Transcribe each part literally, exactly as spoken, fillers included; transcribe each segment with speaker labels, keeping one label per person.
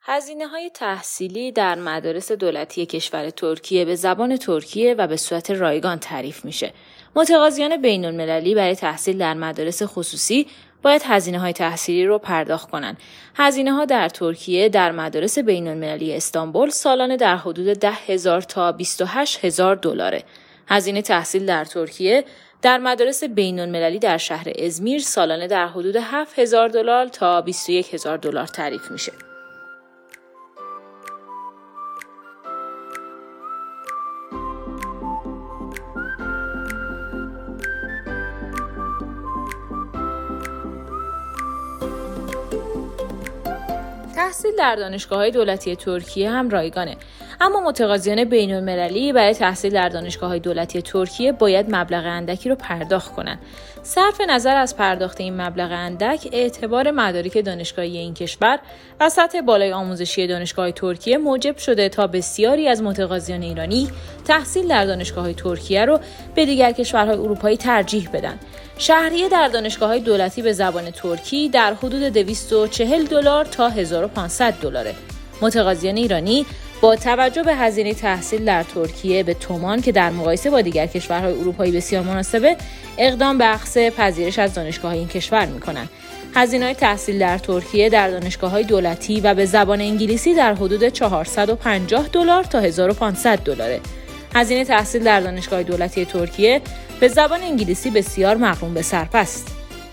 Speaker 1: هزینه‌های تحصیلی در مدارس دولتی کشور ترکیه به زبان ترکیه و به صورت رایگان تعریف میشه. متقاضیان بین‌المللی برای تحصیل در مدارس خصوصی باید هزینه‌های تحصیلی رو پرداخت کنند. هزینه‌ها در ترکیه در مدارس بین‌المللی استانبول سالانه در حدود ده هزار تا بیست و هشت هزار دلاره. هزینه تحصیل در ترکیه در مدارس بین‌المللی در شهر ازمیر سالانه در حدود هفت هزار دلار تا بیست و یک هزار دلار تعریف میشه. تحصیل در دانشگاه‌های دولتی ترکیه هم رایگانه، اما متقاضیان بین‌المللی برای تحصیل در دانشگاه‌های دولتی ترکیه باید مبلغ اندکی رو پرداخت کنند. صرف نظر از پرداخت این مبلغ اندک، اعتبار مدارک دانشگاهی این کشور و سطح بالای آموزشی دانشگاه‌های ترکیه موجب شده تا بسیاری از متقاضیان ایرانی تحصیل در دانشگاه‌های ترکیه رو به دیگر کشورهای اروپایی ترجیح بدن. شهریه در دانشگاه‌های دولتی به زبان ترکی در حدود دویست و چهل دلار تا هزار و پانصد دلاره. متقاضیان ایرانی با توجه به هزینه تحصیل در ترکیه به تومان که در مقایسه با دیگر کشورهای اروپایی بسیار مناسبه، اقدام به اخذ پذیرش از دانشگاه‌های این کشور می‌کنند. هزینه‌های تحصیل در ترکیه در دانشگاه‌های دولتی و به زبان انگلیسی در حدود چهارصد و پنجاه دلار تا هزار و پانصد دلاره. هزینه تحصیل در دانشگاه دولتی ترکیه به زبان انگلیسی بسیار مغروم به صرف است.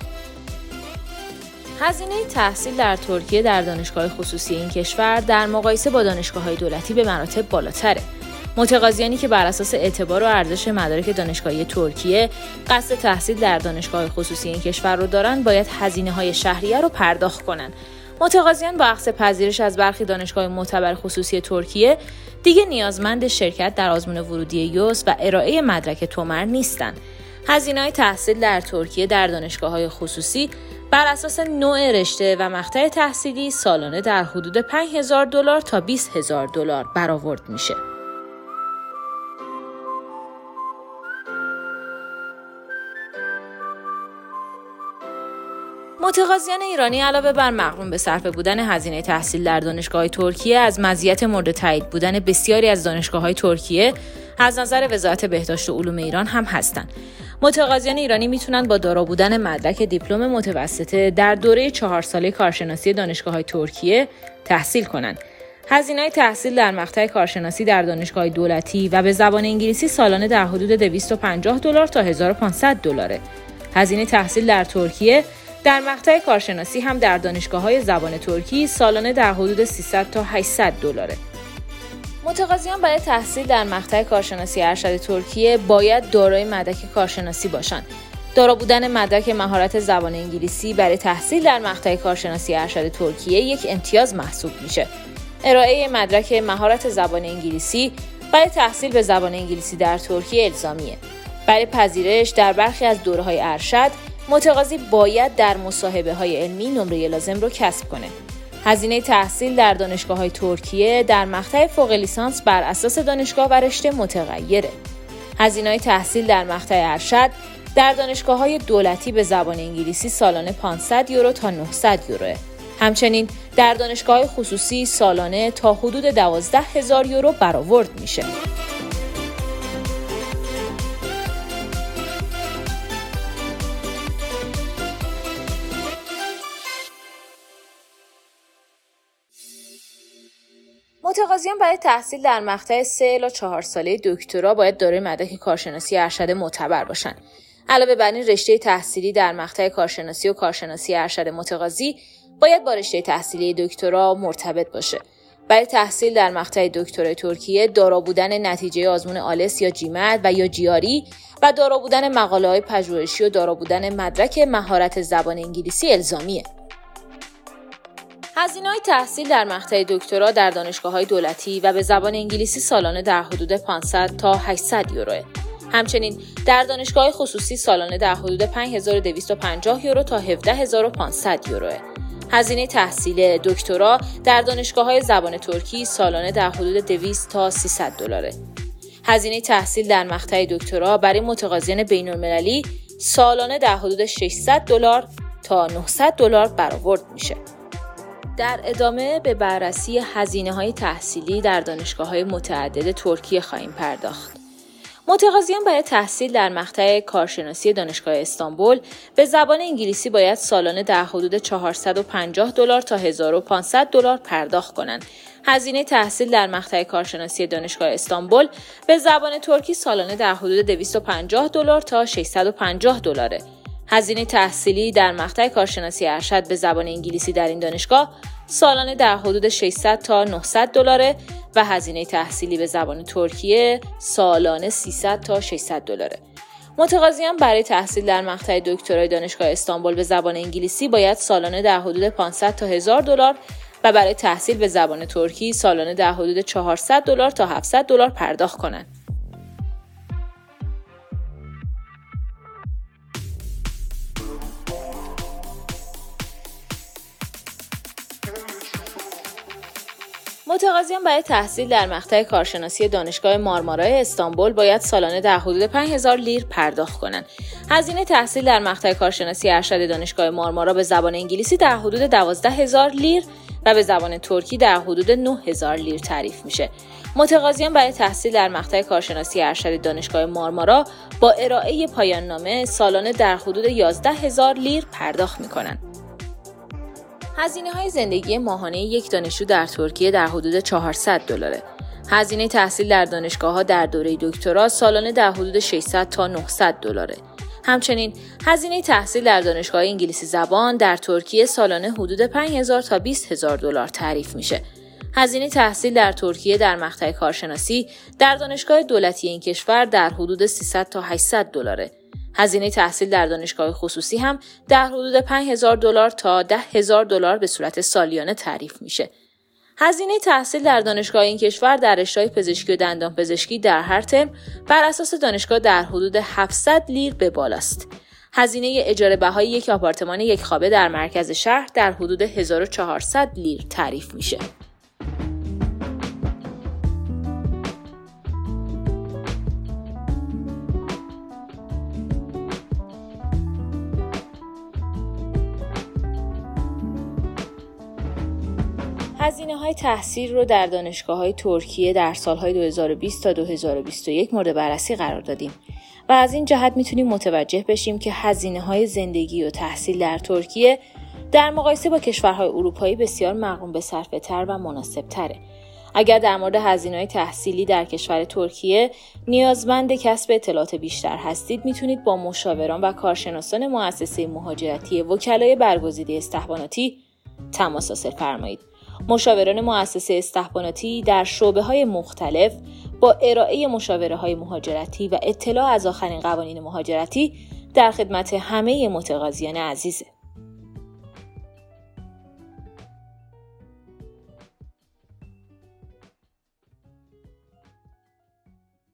Speaker 1: هزینه تحصیل در ترکیه در دانشگاه خصوصی این کشور در مقایسه با دانشگاه‌های دولتی به مراتب بالاتره. متقاضیانی که بر اساس اعتبار و ارزش مدارک دانشگاهی ترکیه قصد تحصیل در دانشگاه خصوصی این کشور رو دارن، باید هزینه‌های شهریه رو پرداخت کنن. متقاضیان با اخذ پذیرش از برخی دانشگاه معتبر خصوصی ترکیه دیگه نیازمند شرکت در آزمون ورودی یوس و ارائه مدرک تومر نیستند. هزینه‌های تحصیل در ترکیه در دانشگاه‌های خصوصی بر اساس نوع رشته و مقطع تحصیلی سالانه در حدود پنج هزار دلار تا بیست هزار دلار برآورد میشه. متقاضیان ایرانی علاوه بر مغروم به صرف بودن هزینه تحصیل در دانشگاه ترکیه، از مزیت مورد تایید بودن بسیاری از دانشگاه‌های ترکیه از نظر وزارت بهداشت و علوم ایران هم هستند. متقاضیان ایرانی میتونن با دارا بودن مدرک دیپلم متوسطه در دوره چهار ساله کارشناسی دانشگاه‌های ترکیه تحصیل کنند. هزینه تحصیل در مقطع کارشناسی در دانشگاه دولتی و به زبان انگلیسی سالانه در حدود دویست و پنجاه دلار تا هزار و پانصد دلاره. هزینه تحصیل در ترکیه در مقطع کارشناسی هم در دانشگاه‌های زبان ترکی سالانه در حدود سیصد تا هشتصد دلاره. متقاضیان برای تحصیل در مقطع کارشناسی ارشد ترکیه باید دارای مدرک کارشناسی باشند. دارا بودن مدرک مهارت زبان انگلیسی برای تحصیل در مقطع کارشناسی ارشد ترکیه یک امتیاز محسوب میشه. ارائه مدرک مهارت زبان انگلیسی برای تحصیل به زبان انگلیسی در ترکیه الزامیه. برای پذیرش در برخی از دوره‌های ارشد، متقاضی باید در مصاحبه‌های علمی نمره لازم رو کسب کنه. هزینه تحصیل در دانشگاه‌های ترکیه در مقطع فوق لیسانس بر اساس دانشگاه و رشته متغیره. هزینه‌های تحصیل در مقطع ارشد در دانشگاه‌های دولتی به زبان انگلیسی سالانه پانصد یورو تا نهصد یوروه. همچنین در دانشگاه‌های خصوصی سالانه تا حدود دوازده هزار یورو برآورد میشه. متقاضیان برای تحصیل در مقطع سه الی چهار ساله دکترا باید دارای مدرک کارشناسی ارشد معتبر باشند. علاوه بر این، رشته تحصیلی در مقطع کارشناسی و کارشناسی ارشد متقاضی باید با رشته تحصیلی دکترا مرتبط باشه. برای تحصیل در مقطع دکترای ترکیه، دارا بودن نتیجه آزمون آلس یا جیمد و یا جیاری و دارا بودن مقاله‌های پژوهشی و دارا بودن مدرک مهارت زبان انگلیسی الزامیه. هزینه‌های تحصیل در مقطع دکترا در دانشگاه‌های دولتی و به زبان انگلیسی سالانه در حدود پانصد تا هشتصد یوروه. همچنین در دانشگاه خصوصی سالانه در حدود پنج هزار و دویست و پنجاه یورو تا هفده هزار و پانصد یوروه. هزینه تحصیل دکترا در دانشگاه‌های زبان ترکی سالانه در حدود دویست تا سیصد دلاره. هزینه تحصیل در مقطع دکترا برای متقاضیان بین‌المللی سالانه در حدود ششصد دلار تا نهصد دلار برآورد میشه. در ادامه به بررسی هزینه‌های تحصیلی در دانشگاه‌های متعدد ترکیه خواهیم پرداخت. متقاضیان برای تحصیل در مقطع کارشناسی دانشگاه استانبول به زبان انگلیسی باید سالانه در حدود چهارصد و پنجاه دلار تا هزار و پانصد دلار پرداخت کنند. هزینه تحصیل در مقطع کارشناسی دانشگاه استانبول به زبان ترکی سالانه در حدود دویست و پنجاه دلار تا ششصد و پنجاه دلاره. هزینه تحصیلی در مقطع کارشناسی ارشد به زبان انگلیسی در این دانشگاه سالانه در حدود ششصد تا نهصد دلاره و هزینه تحصیلی به زبان ترکیه سالانه سیصد تا ششصد دلاره. متقاضیان برای تحصیل در مقطع دکترای دانشگاه استانبول به زبان انگلیسی باید سالانه در حدود پانصد تا هزار دلار و برای تحصیل به زبان ترکی سالانه در حدود چهارصد دلار تا هفتصد دلار پرداخت کنند. متقاضیان برای تحصیل در مقطع کارشناسی دانشگاه مارمارای استانبول باید سالانه در حدود پنج هزار لیر پرداخت کنند. هزینه تحصیل در مقطع کارشناسی ارشد دانشگاه مارمارا به زبان انگلیسی در حدود دوازده هزار لیر و به زبان ترکی در حدود نه هزار لیر تعریف میشه. متقاضیان برای تحصیل در مقطع کارشناسی ارشد دانشگاه مارمارا با ارائه پایان نامه سالانه در حدود یازده هزار لیر پرداخت میکنند. هزینه‌های زندگی ماهانه یک دانشجو در ترکیه در حدود چهارصد دلاره. هزینه تحصیل در دانشگاه‌ها در دوره دکترا سالانه در حدود ششصد تا نهصد دلاره. همچنین هزینه تحصیل در دانشگاه انگلیسی زبان در ترکیه سالانه حدود پنج هزار تا بیست هزار دلار تعریف میشه. هزینه تحصیل در ترکیه در مقطع کارشناسی در دانشگاه دولتی این کشور در حدود سیصد تا هشتصد دلاره. هزینه تحصیل در دانشگاه خصوصی هم در حدود پنج هزار دلار تا ده هزار دلار به صورت سالیانه تعریف میشه. هزینه تحصیل در دانشگاه این کشور در رشته‌های پزشکی و دندان پزشکی در هر ترم بر اساس دانشگاه در حدود هفتصد لیر به بالاست. هزینه اجاره بهای یک آپارتمان یک خوابه در مرکز شهر در حدود هزار و چهارصد لیر تعریف میشه. هزینه‌های تحصیل رو در دانشگاه‌های ترکیه در سال‌های دو هزار و بیست تا دو هزار و بیست و یک مورد بررسی قرار دادیم و از این جهت میتونیم متوجه بشیم که هزینه‌های زندگی و تحصیل در ترکیه در مقایسه با کشورهای اروپایی بسیار مقرون به صرفه‌تر و مناسب‌تره. اگر در مورد هزینه‌های تحصیلی در کشور ترکیه نیازمند کسب اطلاعات بیشتر هستید، میتونید با مشاوران و کارشناسان مؤسسه مهاجرتی وکلای برگزیده استخباراتی تماس حاصل فرمایید. مشاوران مؤسسه استخباراتی در شعبه‌های مختلف با ارائه مشاوره‌های مهاجرتی و اطلاع از آخرین قوانین مهاجرتی در خدمت همه متقاضیان عزیزه.